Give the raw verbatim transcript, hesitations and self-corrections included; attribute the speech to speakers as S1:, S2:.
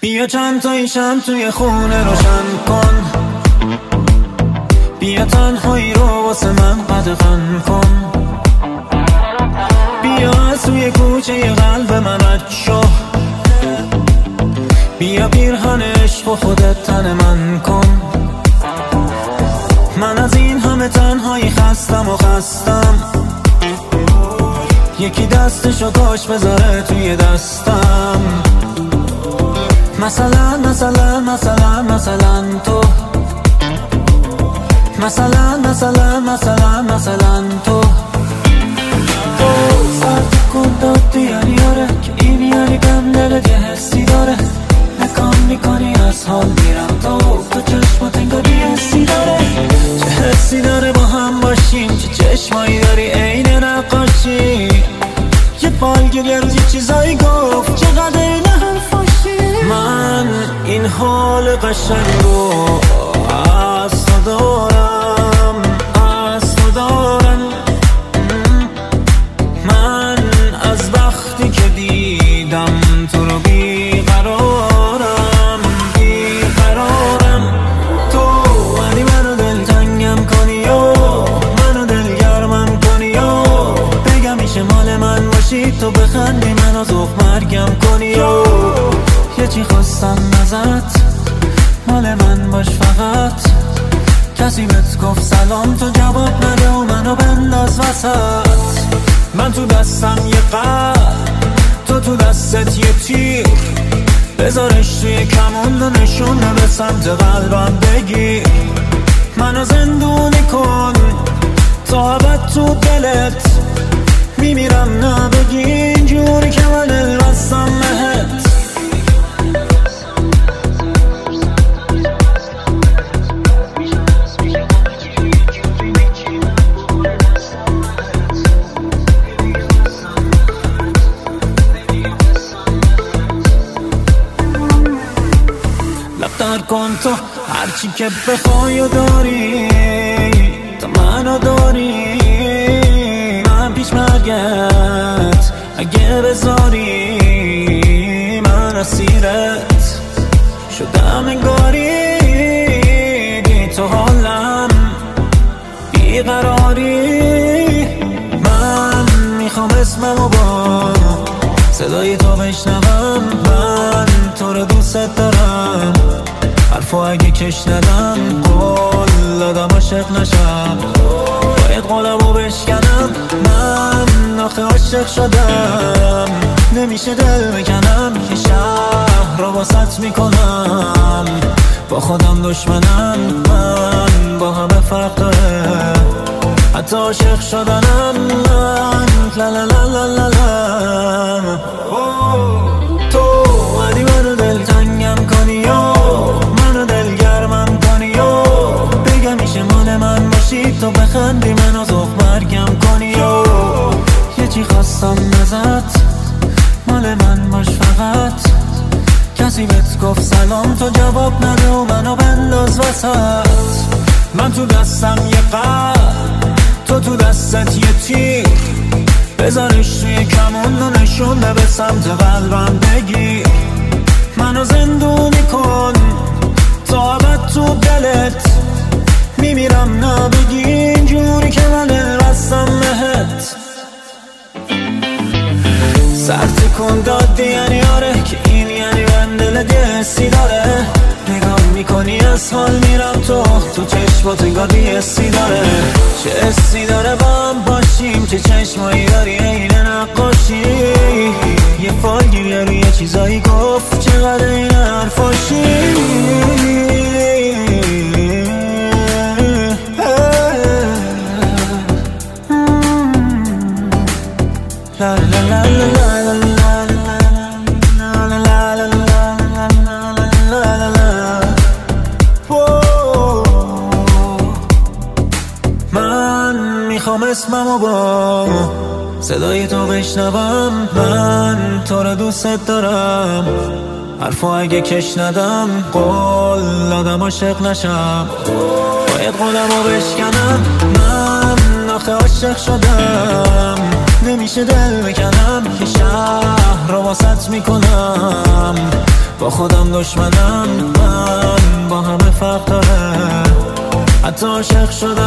S1: بیا چند تایی شم توی خونه روشن کن، بیا تنهایی رو واسه من قدغن کن، بیا از توی کوچه قلب من رد شو، بیا پیرهن عشق و خودت تن من کن. من از این همه تنهایی خستم و خستم، یکی دستشو کاش بذاره توی دستم. مثلا مثلا مثلا مثلا تو، مثلا مثلا مثلا مثلا تو تو سرد کن دادی یعنی آره که این یعنی بهم دلت یه حسی داره، نکام میکنی از حال میرم تو تو چشمات انگار یه حسی داره، چه حسی داره با هم باشیم، چه چشمایی داری عین نقاشی، یه فالگیر یه روز یه چیزایی گفت چقدر این حرفاشی. من این حال قشنگ رو از تو دارم، از تو دارم. من از وقتی که دیدم تو رو بیقرارم، بیقرارم. تو ولی منو دلتنگم کنی و منو دلگرمم کنی و بگم میشه مال من باشی، تو بخندی منو ذوق مرگم کنی و یه چی خواستم ازت، مال من باش فقط. کسی بهت گفت سلام تو جواب نده و منو بنداز وسط. من تو دستم یه قلب، تو تو دستت یه تیر، بذارش توی کمون و نشونه به سمت قلبم بگیر. منو زندونی کن تا ابد تو دلت، میمیرم نبگی اینجوری که من دل بستم بهت. لفتر کن تو هرچی که بخوای و داری، تو منو داری، من پیش مرگت اگه بذاری، من اسیرت شدم انگاری، بی تو حالم بیقراری. من میخوام اسممو با صدای تو بشنوم، من تو رو دوست دارم، حرفو اگه کش ندم قول دادم عاشق نشم، باید قولمو بشکنم. من آخه عاشق شدم، نمیشه دل بکنم، یه شهر رو واسط میکنم، با خودم دشمنم. من با همه فرق داره، حتی عاشق شدنم. من لا لا لا لا لا لا. تو ولی منو دلتنگم کنی و منو دلگرمم کنی و بگم میشه مال من باشی، تو بخندی منو ذوق مرگم کنی و یه چی خواستم ازت، مال من باش فقط. کسی بهت گفت سلام تو جواب نده و منو بنداز وسط. من تو دستم یه قلب، تو تو دستت یه تیر، بذارش توی کمون و نشونه به سمت قلبم بگیر. منو زندونی کن تا ابد تو دلت، میمیرم نبگی اینجوری که من دل بستم بهت. سرت کن دادی یعنی آره که این یعنی من دلت یه حسی داره، نگاه میکنی از حال میرم تو تو چشمات انگار یه حسی داره، چه حسی داره با هم باشیم، چه چشمایی داری عین نقاشی، یه فالگیر روی یه چیزایی گفت چقدر این حرفاشی. لا لا لا لا لا. میخوام اسممو با صدای تو بشنوم، من تو رو دوست دارم، حرفو اگه کش ندم قول دادم عاشق نشم، باید قولمو بشکنم. من آخه عاشق شدم، نمیشه دل بکنم، یه شهر رو واسط میکنم، با خودم دشمنم، من با همه فرق داره. حتی عاشق شدم